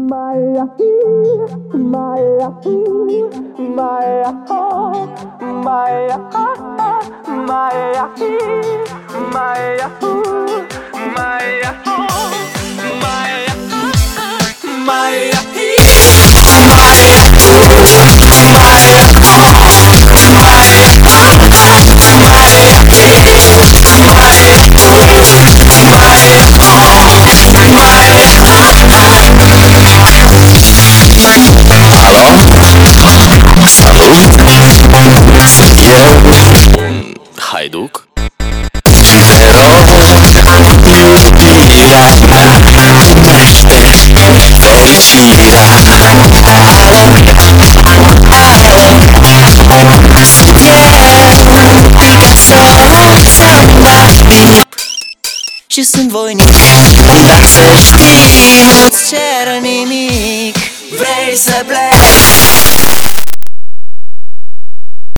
Haiduc? Și te rog, iubirea mea, primește fericirea. Alo, sunt eu, Picasso, sălbatic și sunt voinic. Dar să știi, nu-ți cer nimic. Vrei să pleci?